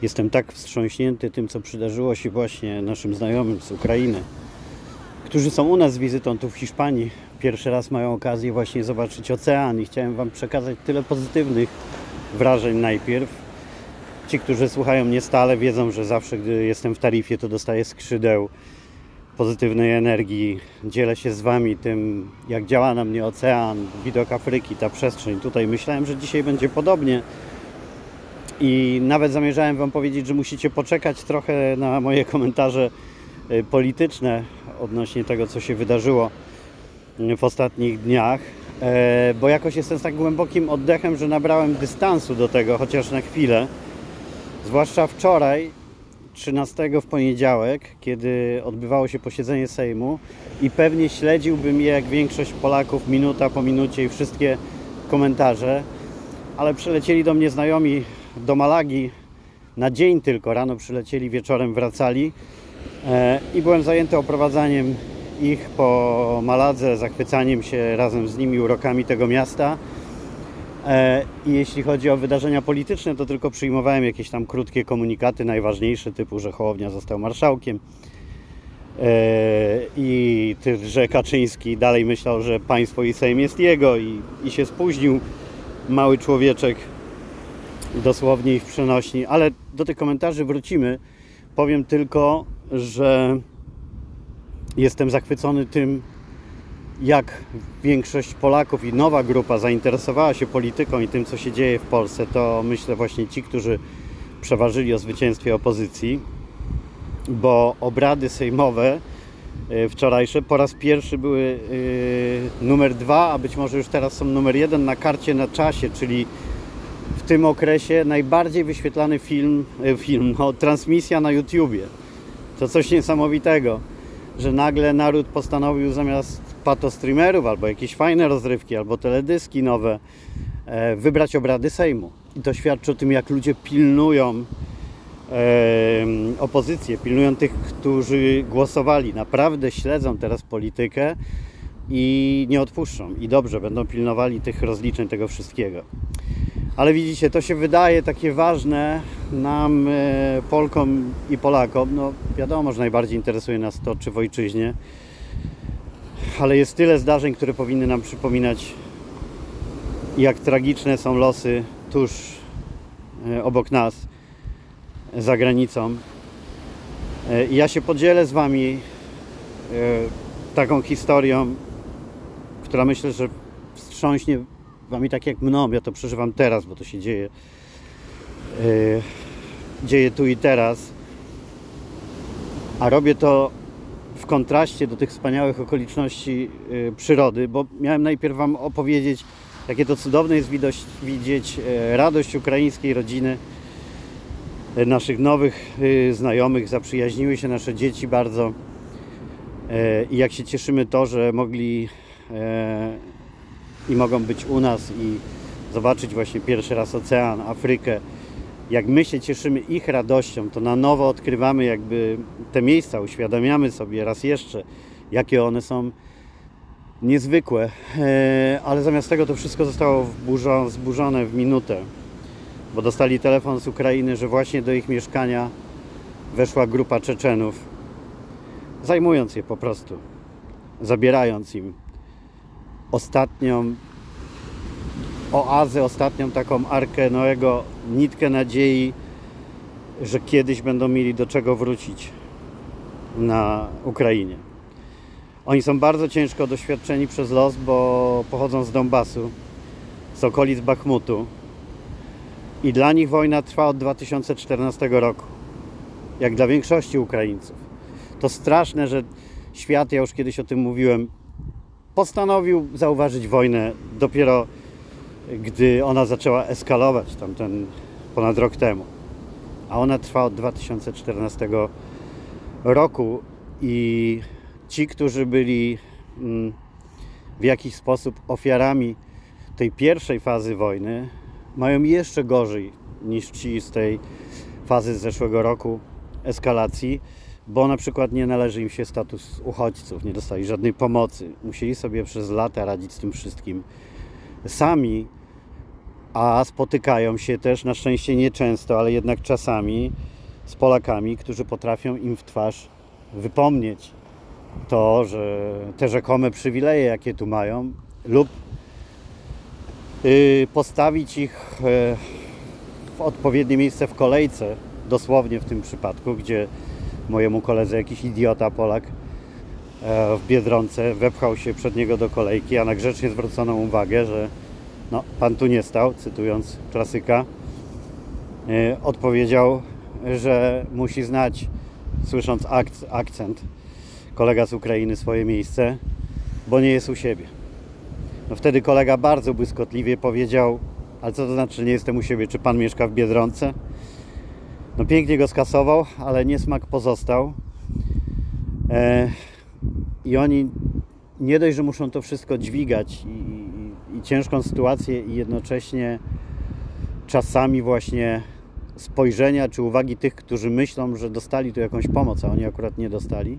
Jestem tak wstrząśnięty tym, co przydarzyło się właśnie naszym znajomym z Ukrainy, którzy są u nas z wizytą tu w Hiszpanii. Pierwszy raz mają okazję właśnie zobaczyć ocean i chciałem Wam przekazać tyle pozytywnych wrażeń najpierw. Ci, którzy słuchają mnie stale, wiedzą, że zawsze, gdy jestem w Tarifie, to dostaję skrzydeł pozytywnej energii. Dzielę się z Wami tym, jak działa na mnie ocean, widok Afryki, ta przestrzeń. Tutaj myślałem, że dzisiaj będzie podobnie. I nawet zamierzałem Wam powiedzieć, że musicie poczekać trochę na moje komentarze polityczne odnośnie tego, co się wydarzyło w ostatnich dniach, bo jakoś jestem z tak głębokim oddechem, że nabrałem dystansu do tego, chociaż na chwilę. Zwłaszcza wczoraj, 13 w poniedziałek, kiedy odbywało się posiedzenie Sejmu i pewnie śledziłbym je jak większość Polaków minuta po minucie i wszystkie komentarze, ale przylecieli do mnie znajomi do Malagi na dzień tylko, rano przylecieli, wieczorem wracali i byłem zajęty oprowadzaniem ich po Maladze, zachwycaniem się razem z nimi urokami tego miasta. I jeśli chodzi o wydarzenia polityczne, to tylko przyjmowałem jakieś tam krótkie komunikaty, najważniejsze, typu, że Hołownia został marszałkiem i że Kaczyński dalej myślał, że państwo i Sejm jest jego i się spóźnił, mały człowieczek, dosłownie i w przenośni, ale do tych komentarzy wrócimy. Powiem tylko, że jestem zachwycony tym, jak większość Polaków i nowa grupa zainteresowała się polityką i tym, co się dzieje w Polsce. To myślę właśnie ci, którzy przeważyli o zwycięstwie opozycji, bo obrady sejmowe wczorajsze po raz pierwszy były numer 2, a być może już teraz są numer 1 na karcie na czasie, czyli w tym okresie najbardziej wyświetlany transmisja na YouTubie. To coś niesamowitego, że nagle naród postanowił zamiast patostreamerów albo jakieś fajne rozrywki, albo teledyski nowe wybrać obrady Sejmu. I to świadczy o tym, jak ludzie pilnują opozycję, pilnują tych, którzy głosowali. Naprawdę śledzą teraz politykę i nie odpuszczą. I dobrze, będą pilnowali tych rozliczeń, tego wszystkiego. Ale widzicie, to się wydaje takie ważne nam, Polkom i Polakom. No wiadomo, że najbardziej interesuje nas to, czy w ojczyźnie. Ale jest tyle zdarzeń, które powinny nam przypominać, jak tragiczne są losy tuż obok nas, za granicą. I ja się podzielę z Wami taką historią, która myślę, że wstrząśnie Wami tak jak mną. Ja to przeżywam teraz, bo to się dzieje tu i teraz. A robię to w kontraście do tych wspaniałych okoliczności przyrody, bo miałem najpierw Wam opowiedzieć, jakie to cudowne jest widzieć radość ukraińskiej rodziny, naszych nowych znajomych, zaprzyjaźniły się nasze dzieci bardzo i jak się cieszymy to, że mogli i mogą być u nas i zobaczyć właśnie pierwszy raz ocean, Afrykę. Jak my się cieszymy ich radością, to na nowo odkrywamy jakby te miejsca, uświadamiamy sobie raz jeszcze, jakie one są niezwykłe. Ale zamiast tego to wszystko zostało zburzone w minutę, bo dostali telefon z Ukrainy, że właśnie do ich mieszkania weszła grupa Czeczenów, zajmując je po prostu, zabierając im ostatnią oazę, ostatnią taką arkę Noego, nitkę nadziei, że kiedyś będą mieli do czego wrócić na Ukrainie. Oni są bardzo ciężko doświadczeni przez los, bo pochodzą z Donbasu, z okolic Bachmutu i dla nich wojna trwa od 2014 roku, jak dla większości Ukraińców. To straszne, że świat, ja już kiedyś o tym mówiłem, postanowił zauważyć wojnę dopiero gdy ona zaczęła eskalować tamten ponad rok temu. A ona trwa od 2014 roku i ci, którzy byli w jakiś sposób ofiarami tej pierwszej fazy wojny, mają jeszcze gorzej niż ci z tej fazy z zeszłego roku eskalacji, bo na przykład nie należy im się status uchodźców, nie dostali żadnej pomocy. Musieli sobie przez lata radzić z tym wszystkim sami a spotykają się też, na szczęście nie często, ale jednak czasami z Polakami, którzy potrafią im w twarz wypomnieć to, że te rzekome przywileje, jakie tu mają, lub postawić ich w odpowiednie miejsce w kolejce, dosłownie w tym przypadku, gdzie mojemu koledze jakiś idiota Polak w Biedronce wepchał się przed niego do kolejki, a na grzecznie zwrócono uwagę, że no, pan tu nie stał, cytując klasyka, odpowiedział, że musi znać, słysząc akcent, kolega z Ukrainy, swoje miejsce, bo nie jest u siebie. No wtedy kolega bardzo błyskotliwie powiedział: ale co to znaczy, że nie jestem u siebie, czy pan mieszka w Biedronce? No pięknie go skasował, ale niesmak pozostał. I oni nie dość, że muszą to wszystko dźwigać i ciężką sytuację, i jednocześnie czasami właśnie spojrzenia czy uwagi tych, którzy myślą, że dostali tu jakąś pomoc, a oni akurat nie dostali.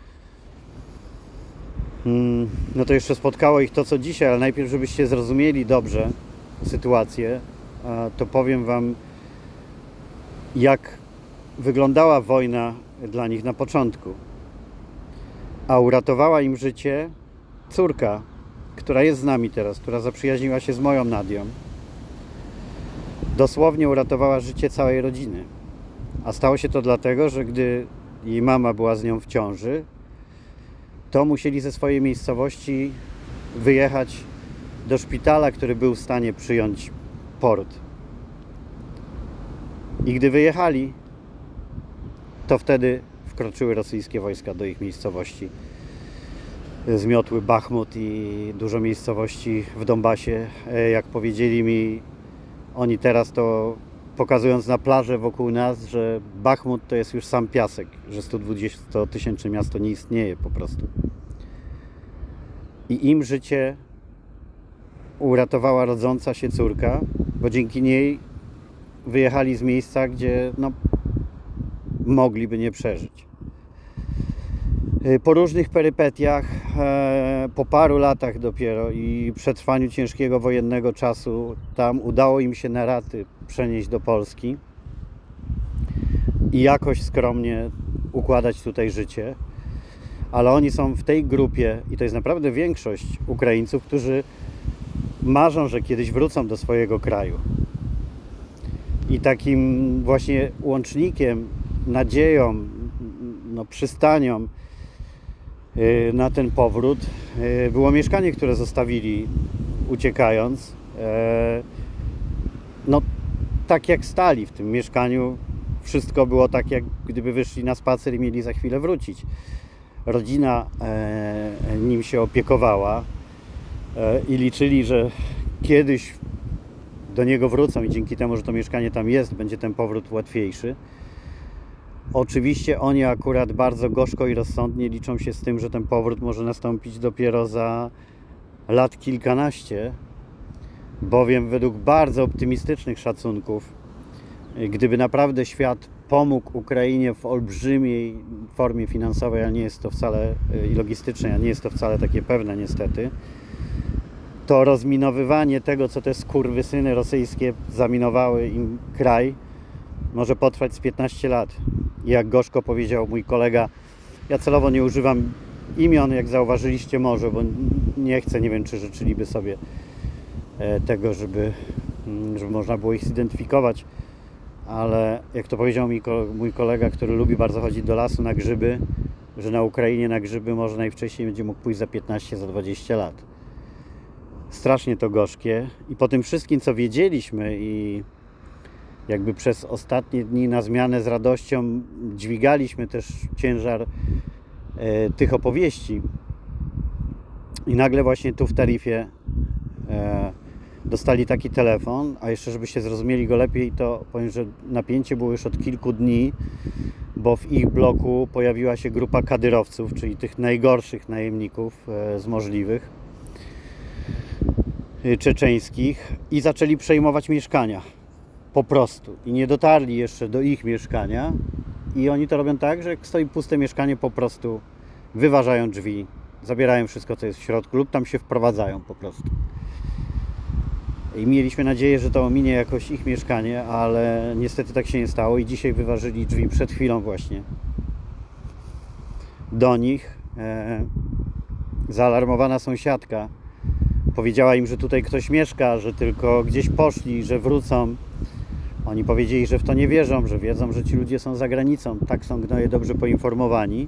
No to jeszcze spotkało ich to, co dzisiaj, ale najpierw, żebyście zrozumieli dobrze sytuację, to powiem wam, jak wyglądała wojna dla nich na początku. A uratowała im życie córka, która jest z nami teraz, która zaprzyjaźniła się z moją Nadią. Dosłownie uratowała życie całej rodziny. A stało się to dlatego, że gdy jej mama była z nią w ciąży, to musieli ze swojej miejscowości wyjechać do szpitala, który był w stanie przyjąć poród. I gdy wyjechali, to wtedy wkroczyły rosyjskie wojska do ich miejscowości. Zmiotły Bachmut i dużo miejscowości w Donbasie. Jak powiedzieli mi oni teraz, to pokazując na plażę wokół nas, że Bachmut to jest już sam piasek, że 120-tysięczne miasto nie istnieje po prostu. I im życie uratowała rodząca się córka, bo dzięki niej wyjechali z miejsca, gdzie no, mogliby nie przeżyć. Po różnych perypetiach, po paru latach dopiero i przetrwaniu ciężkiego wojennego czasu, tam udało im się na raty przenieść do Polski i jakoś skromnie układać tutaj życie. Ale oni są w tej grupie, i to jest naprawdę większość Ukraińców, którzy marzą, że kiedyś wrócą do swojego kraju. I takim właśnie łącznikiem, nadzieją, no, przystanią na ten powrót było mieszkanie, które zostawili uciekając. No, tak jak stali w tym mieszkaniu, wszystko było tak, jak gdyby wyszli na spacer i mieli za chwilę wrócić. Rodzina nim się opiekowała i liczyli, że kiedyś do niego wrócą i dzięki temu, że to mieszkanie tam jest, będzie ten powrót łatwiejszy. Oczywiście oni akurat bardzo gorzko i rozsądnie liczą się z tym, że ten powrót może nastąpić dopiero za lat kilkanaście, bowiem według bardzo optymistycznych szacunków, gdyby naprawdę świat pomógł Ukrainie w olbrzymiej formie finansowej, a nie jest to wcale, i logistycznej, a nie jest to wcale takie pewne niestety, to rozminowywanie tego, co te skurwysyny rosyjskie zaminowały im kraj, może potrwać z 15 lat. I jak gorzko powiedział mój kolega, ja celowo nie używam imion, jak zauważyliście może, bo nie chcę, nie wiem, czy życzyliby sobie tego, żeby można było ich zidentyfikować, ale jak to powiedział mi mój kolega, który lubi bardzo chodzić do lasu na grzyby, że na Ukrainie na grzyby może najwcześniej będzie mógł pójść za 15, za 20 lat. Strasznie to gorzkie i po tym wszystkim, co wiedzieliśmy i jakby przez ostatnie dni na zmianę z radością dźwigaliśmy też ciężar tych opowieści i nagle właśnie tu w Tarifie dostali taki telefon, a jeszcze żebyście zrozumieli go lepiej, to powiem, że napięcie było już od kilku dni, bo w ich bloku pojawiła się grupa kadyrowców, czyli tych najgorszych najemników z możliwych, czeczeńskich, i zaczęli przejmować mieszkania. Po prostu. I nie dotarli jeszcze do ich mieszkania i oni to robią tak, że jak stoi puste mieszkanie, po prostu wyważają drzwi, zabierają wszystko, co jest w środku lub tam się wprowadzają po prostu. I mieliśmy nadzieję, że to ominie jakoś ich mieszkanie, ale niestety tak się nie stało i dzisiaj wyważyli drzwi przed chwilą właśnie do nich. Zaalarmowana sąsiadka powiedziała im, że tutaj ktoś mieszka, że tylko gdzieś poszli, że wrócą. Oni powiedzieli, że w to nie wierzą, że wiedzą, że ci ludzie są za granicą. Tak są gnoje dobrze poinformowani,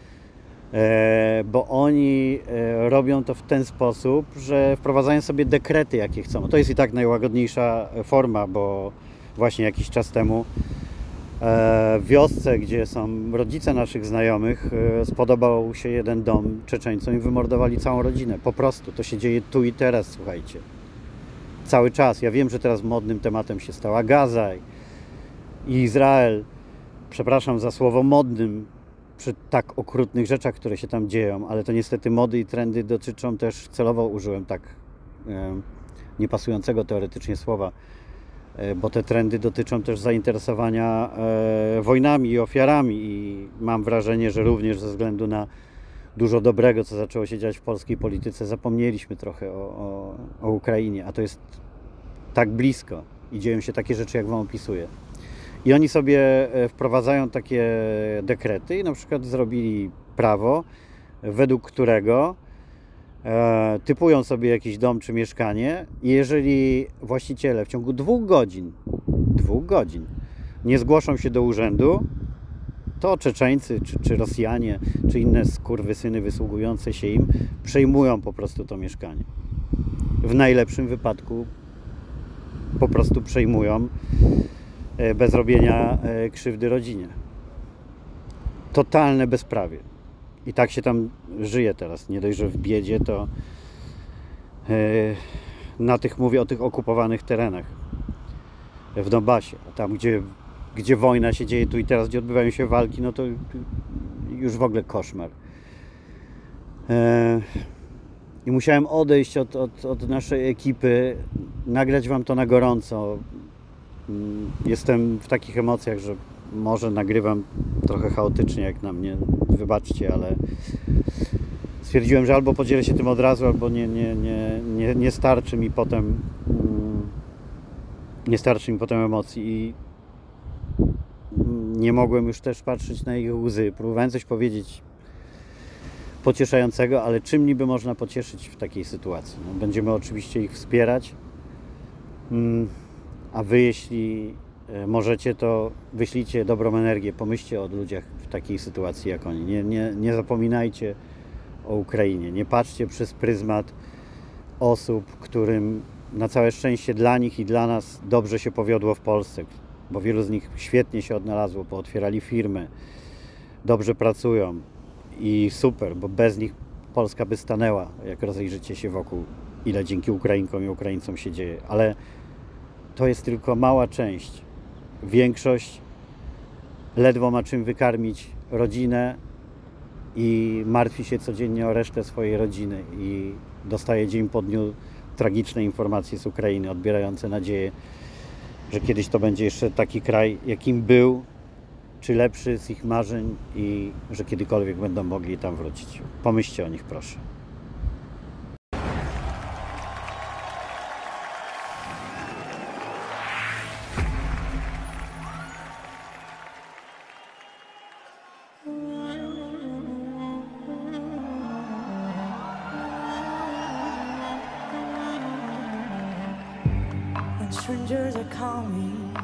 bo oni robią to w ten sposób, że wprowadzają sobie dekrety, jakie chcą. To jest i tak najłagodniejsza forma, bo właśnie jakiś czas temu w wiosce, gdzie są rodzice naszych znajomych, spodobał się jeden dom Czeczeńcom i wymordowali całą rodzinę. Po prostu to się dzieje tu i teraz, słuchajcie. Cały czas. Ja wiem, że teraz modnym tematem się stała Gaza i Izrael. Przepraszam za słowo modnym przy tak okrutnych rzeczach, które się tam dzieją, ale to niestety mody i trendy dotyczą też, celowo użyłem tak niepasującego teoretycznie słowa, bo te trendy dotyczą też zainteresowania wojnami i ofiarami i mam wrażenie, że również ze względu na dużo dobrego, co zaczęło się dziać w polskiej polityce, zapomnieliśmy trochę o Ukrainie, a to jest tak blisko i dzieją się takie rzeczy, jak wam opisuję. I oni sobie wprowadzają takie dekrety i na przykład zrobili prawo, według którego typują sobie jakiś dom czy mieszkanie i jeżeli właściciele w ciągu 2 godzin nie zgłoszą się do urzędu, to Czeczeńcy, czy Rosjanie, czy inne skurwysyny wysługujące się im przejmują po prostu to mieszkanie. W najlepszym wypadku po prostu przejmują bez robienia krzywdy rodzinie. Totalne bezprawie. I tak się tam żyje teraz. Nie dość, że w biedzie, to mówię o tych okupowanych terenach w Donbasie. A tam, gdzie wojna się dzieje tu i teraz, gdzie odbywają się walki, no to już w ogóle koszmar. I musiałem odejść od naszej ekipy, nagrać wam to na gorąco. Jestem w takich emocjach, że może nagrywam trochę chaotycznie jak na mnie, wybaczcie, ale stwierdziłem, że albo podzielę się tym od razu, albo nie starczy mi potem emocji i nie mogłem już też patrzeć na ich łzy. Próbowałem coś powiedzieć pocieszającego, ale czym niby można pocieszyć w takiej sytuacji? No, będziemy oczywiście ich wspierać, a wy, jeśli możecie, to wyślijcie dobrą energię, pomyślcie o ludziach w takiej sytuacji jak oni. Nie zapominajcie o Ukrainie, nie patrzcie przez pryzmat osób, którym na całe szczęście dla nich i dla nas dobrze się powiodło w Polsce, bo wielu z nich świetnie się odnalazło, pootwierali firmy, dobrze pracują i super, bo bez nich Polska by stanęła, jak rozejrzycie się wokół, ile dzięki Ukrainkom i Ukraińcom się dzieje, ale to jest tylko mała część. Większość ledwo ma czym wykarmić rodzinę i martwi się codziennie o resztę swojej rodziny i dostaje dzień po dniu tragiczne informacje z Ukrainy, odbierające nadzieję, że kiedyś to będzie jeszcze taki kraj, jakim był, czy lepszy z ich marzeń i że kiedykolwiek będą mogli tam wrócić. Pomyślcie o nich, proszę. Strangers are coming,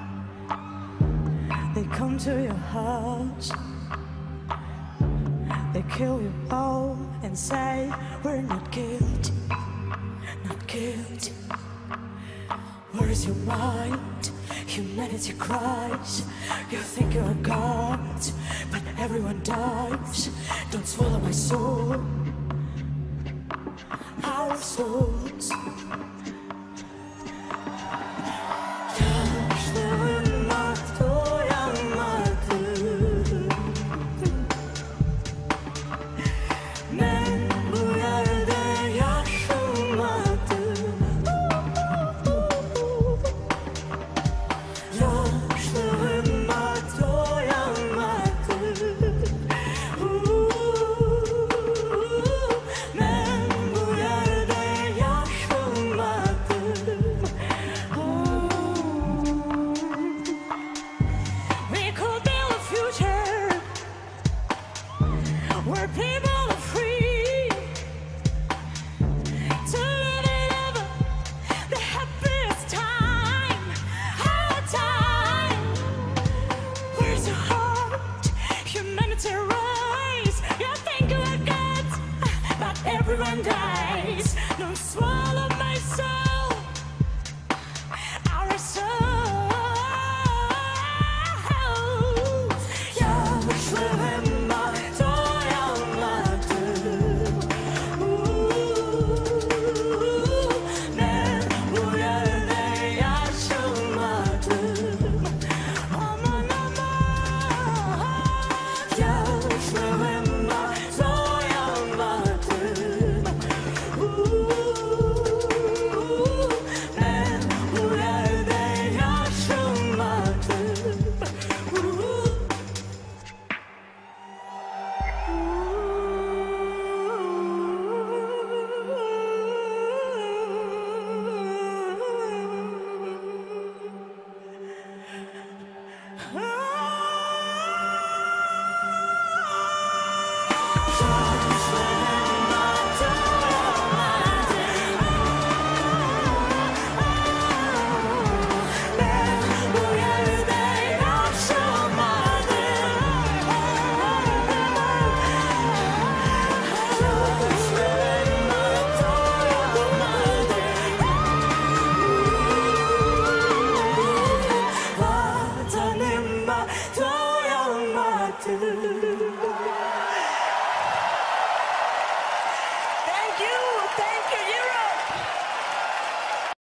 they come to your house, they kill you all and say we're not guilty, not guilty. Where is your mind? Humanity cries. You think you're God, but everyone dies. Don't swallow my soul, our souls.